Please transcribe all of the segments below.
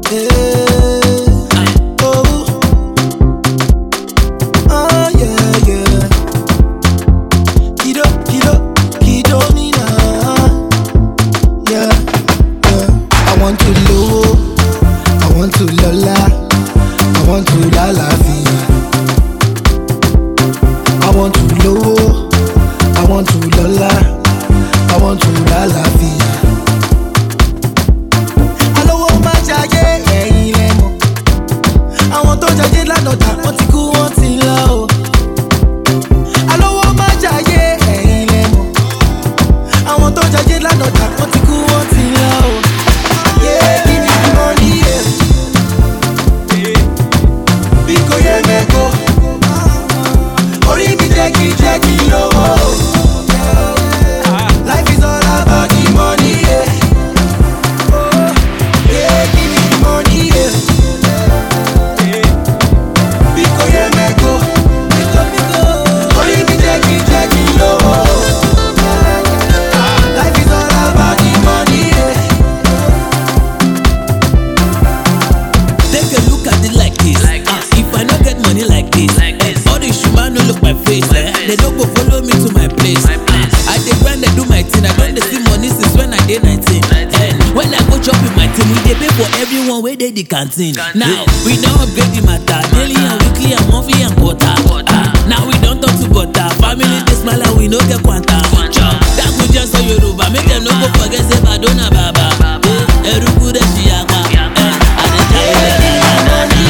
They don't go follow me to my place. I dey grind, I do my thing. I don't dey see money since when I dey 19. When I go chop with my team, we dey pay for everyone wey dey the canteen. Now we don upgrade the matter, daily and weekly and monthly and quarter. Now we don talk to butter. Family dey smile and we no get quanta. That go just so Yoruba, make them no go forget say Badona Baba. Eruku de Shiaka, I dey try money.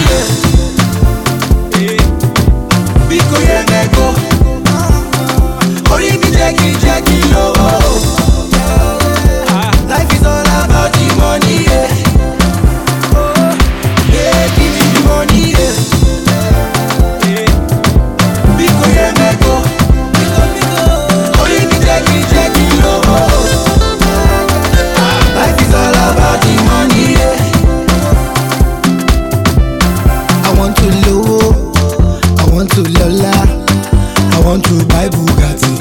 Biko ye meko, ori mi jeki lo. Life is all about the money, yeah. Yeah, give me the money, yeah. Biko ye meko, ori mi jeki lo. Life is all about the money, yeah. I want to low, I want to Lola, I want to buy Bugatti.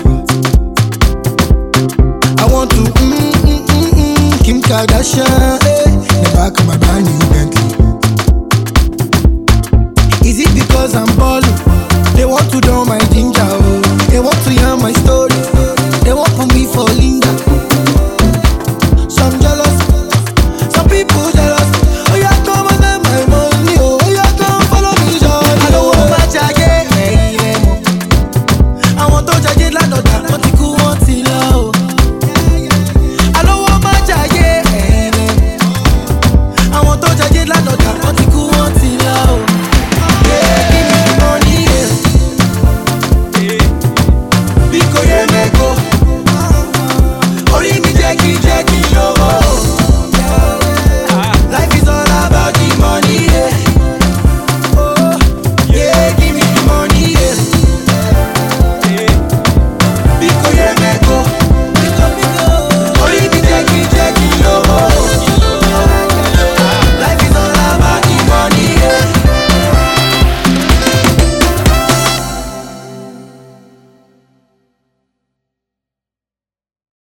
I want to Kim Kardashian, in the back of my brand new Bentley. Is it because I'm ballin'? They want to know my ginger, oh. They want to hear my story. They want put me for Linda. Some jealous, some people jealous. Oh yeah, come and get my money, oh yeah, come follow me, John. I don't want my jacket, I want to jacket like no that, but you want to know. I don't want my jacket, I want to jacket like no that, but you want to know. Yeah, give me the money, yeah. Biko ye meko.